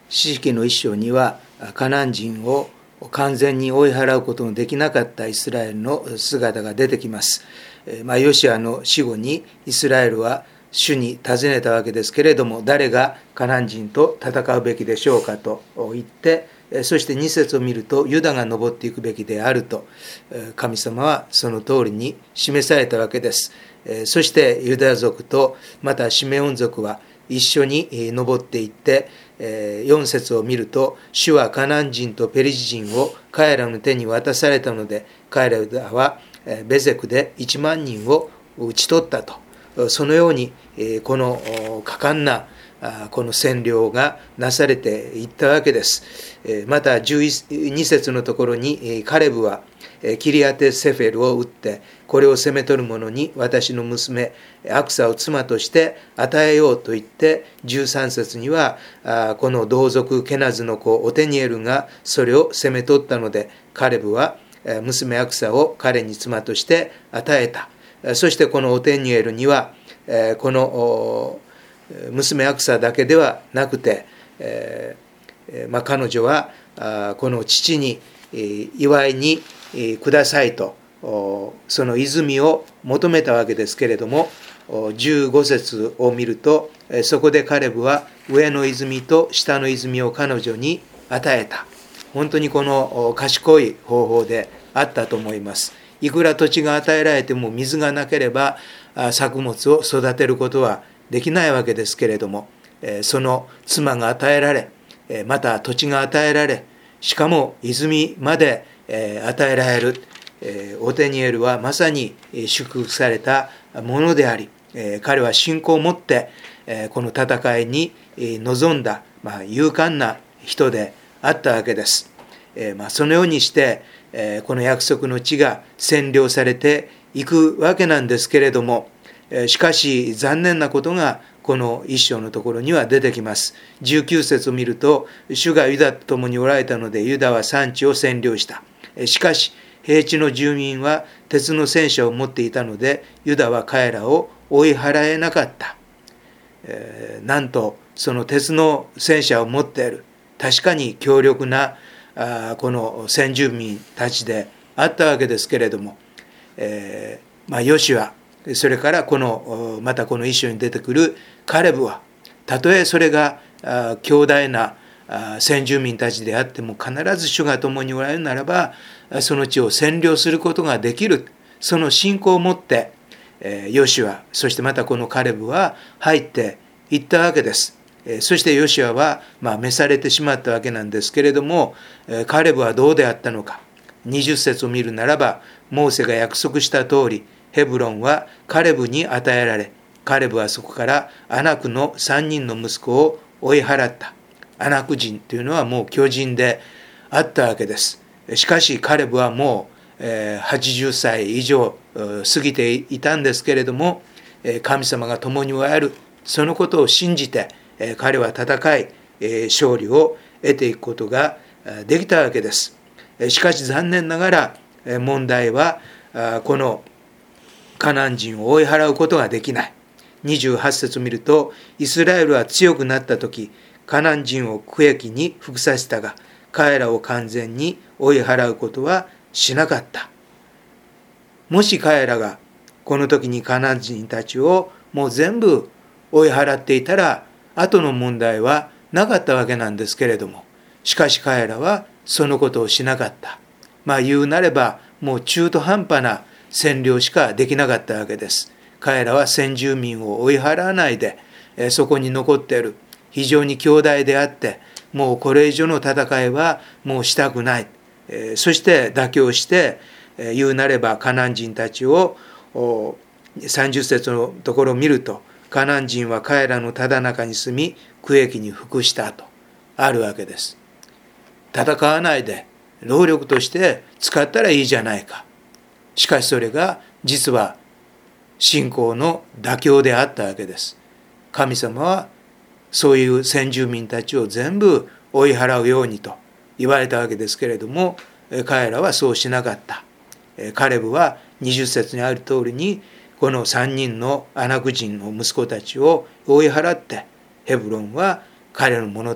士師記の一章にはカナン人を完全に追い払うことのできなかったイスラエルの姿が出てきます。ヨシアの死後にイスラエルは主に尋ねたわけですけれども、誰がカナン人と戦うべきでしょうかと言って、そして2節を見るとユダが登っていくべきであると、神様はその通りに示されたわけです。そしてユダ族とまたシメオン族は一緒に登っていって、4節を見ると、主はカナン人とペリシ人を彼らの手に渡されたので、彼らはベゼクで1万人を討ち取ったと。そのようにこの果敢なこの占領がなされていったわけです。また12節のところに、カレブはキリアテセフェルを撃って、これを攻め取る者に私の娘アクサを妻として与えようと言って、13節にはこの同族ケナズの子オテニエルがそれを攻め取ったので、カレブは娘アクサを彼に妻として与えた。そしてこのオテニエルにはこの娘アクサだけではなくて、彼女はこの父に祝いにくださいとその泉を求めたわけですけれども、15節を見ると、そこでカレブは上の泉と下の泉を彼女に与えた。本当にこの賢い方法であったと思います。いくら土地が与えられても水がなければ作物を育てることはできないわけですけれども、その妻が与えられ、また土地が与えられ、しかも泉まで与えられる。オテニエルはまさに祝福されたものであり、彼は信仰を持ってこの戦いに臨んだ勇敢な人であったわけです。そのようにしてこの約束の地が占領されていくわけなんですけれども、しかし残念なことがこの一章のところには出てきます。19節を見ると、主がユダと共におられたのでユダは産地を占領した。しかし平地の住民は鉄の戦車を持っていたのでユダは彼らを追い払えなかった。なんとその鉄の戦車を持っている、確かに強力なこの先住民たちであったわけですけれども、ヨシュア、それからまたこの一章に出てくるカレブは、たとえそれが強大な先住民たちであっても、必ず主が共におられるならばその地を占領することができる、その信仰を持ってヨシュア、そしてまたこのカレブは入っていったわけです。そしてヨシュアは召されてしまったわけなんですけれども、カレブはどうであったのか。20節を見るならば、モーセが約束した通りヘブロンはカレブに与えられ、カレブはそこからアナクの3人の息子を追い払った。アナク人というのはもう巨人であったわけです。しかしカレブはもう80歳以上過ぎていたんですけれども、神様が共におられる、そのことを信じて彼は戦い勝利を得ていくことができたわけです。しかし残念ながら問題はこのカナン人を追い払うことができない。28節を見ると、イスラエルは強くなった時、カナン人を区域に服させたが、彼らを完全に追い払うことはしなかった。もし彼らがこの時にカナン人たちをもう全部追い払っていたら、後の問題はなかったわけなんですけれども、しかし彼らはそのことをしなかった。言うなればもう中途半端な占領しかできなかったわけです。彼らは先住民を追い払わないで、そこに残っている、非常に強大であって、もうこれ以上の戦いはもうしたくない。そして妥協して、言うなればカナン人たちを30節のところを見ると、カナン人は彼らのただ中に住み、区域に服したとあるわけです。戦わないで労力として使ったらいいじゃないか。しかしそれが実は信仰の妥協であったわけです。神様はそういう先住民たちを全部追い払うようにと言われたわけですけれども、彼らはそうしなかった。カレブは20節にある通りに、この3人のアナク人の息子たちを追い払って、ヘブロンは彼のものと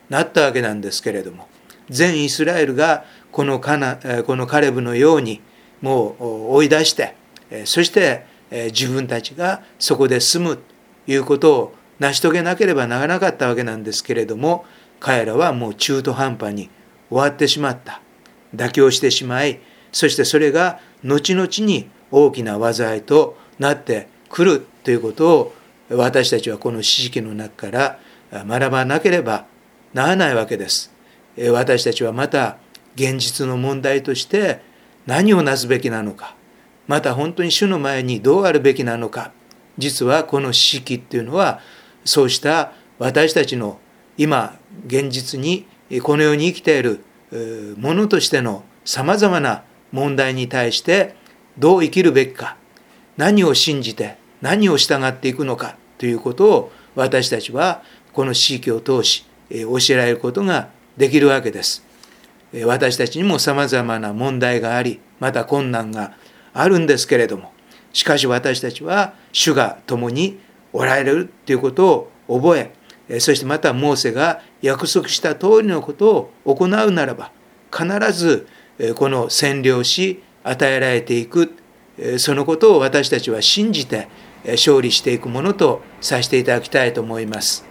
なったわけなんですけれども、全イスラエルがこのカレブのようにもう追い出して、そして自分たちがそこで住むということを成し遂げなければならなかったわけなんですけれども、彼らはもう中途半端に終わってしまった。妥協してしまい、そしてそれが後々に大きな災いとなってくるということを、私たちはこの詩式の中から学ばなければならないわけです。私たちはまた現実の問題として何をなすべきなのか、また本当に主の前にどうあるべきなのか、実はこの詩式っていうのはそうした私たちの今現実にこの世に生きているものとしてのさまざまな問題に対してどう生きるべきか、何を信じて何を従っていくのかということを私たちはこの詩式を通し教えられることができるわけです。私たちにもさまざまな問題があり、また困難があるんですけれども、しかし私たちは主が共におられるということを覚え、そしてまたモーセが約束した通りのことを行うならば、必ずこの占領し与えられていく、そのことを私たちは信じて勝利していくものとさせていただきたいと思います。